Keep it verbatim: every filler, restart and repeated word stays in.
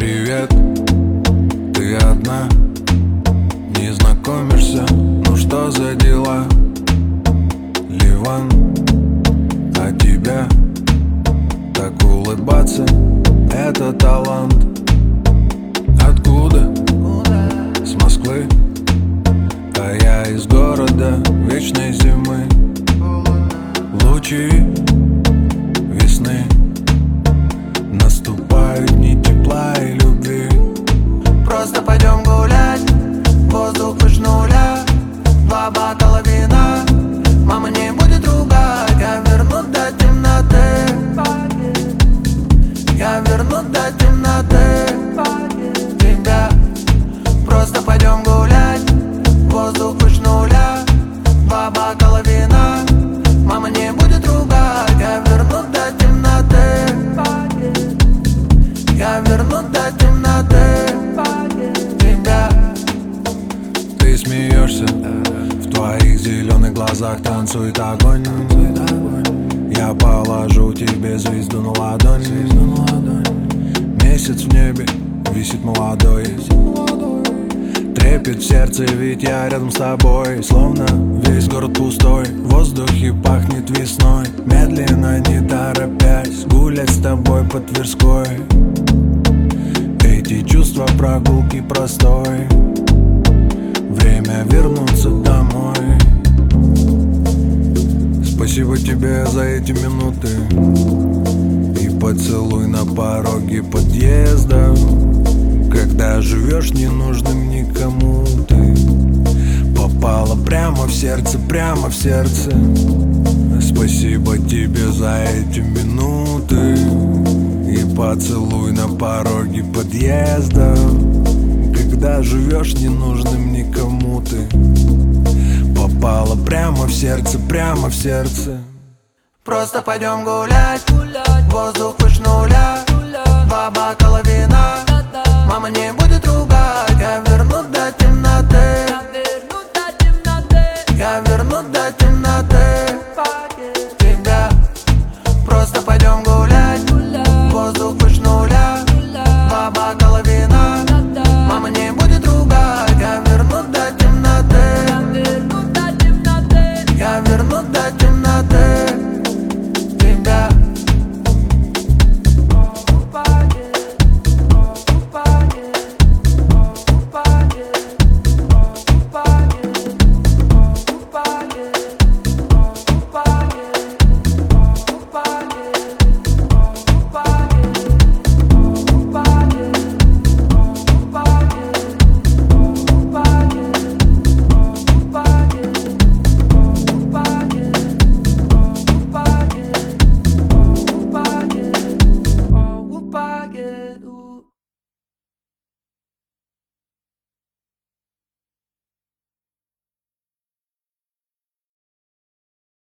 Привет, ты одна, не знакомишься, ну что за дела? Ливан, а тебя так улыбаться — это талант. Откуда? С Москвы, а я из города вечной зимы. Лучи весны наступают дни тепла и любви. Просто пойдем гулять, воздух выше нуля, два бокала вина, мама не будет ругать. Я верну до темноты, я верну до темноты тебя. Просто пойдем гулять, воздух выше нуля, два бокала вина, мама не будет ругать. Я верну до темноты, я верну до темноты тебя. Ты смеешься, в твоих зеленых глазах танцует огонь. Я положу тебе звезду на ладонь. Месяц в небе висит молодой. Трепет в сердце, ведь я рядом с тобой. Словно весь город пустой, в воздухе пахнет весной. Медленно, не торопясь, гулять с тобой по Тверской. Эти чувства прогулки простой. Время вернуться домой. Спасибо тебе за эти минуты и поцелуй на пороге подъезда. Когда живешь ненужным никому, ты попала прямо в сердце, прямо в сердце. Спасибо тебе за эти минуты и поцелуй на пороге подъезда. Когда живешь ненужным никому, ты попала прямо в сердце, прямо в сердце. Просто пойдем гулять, воздух выше нуля,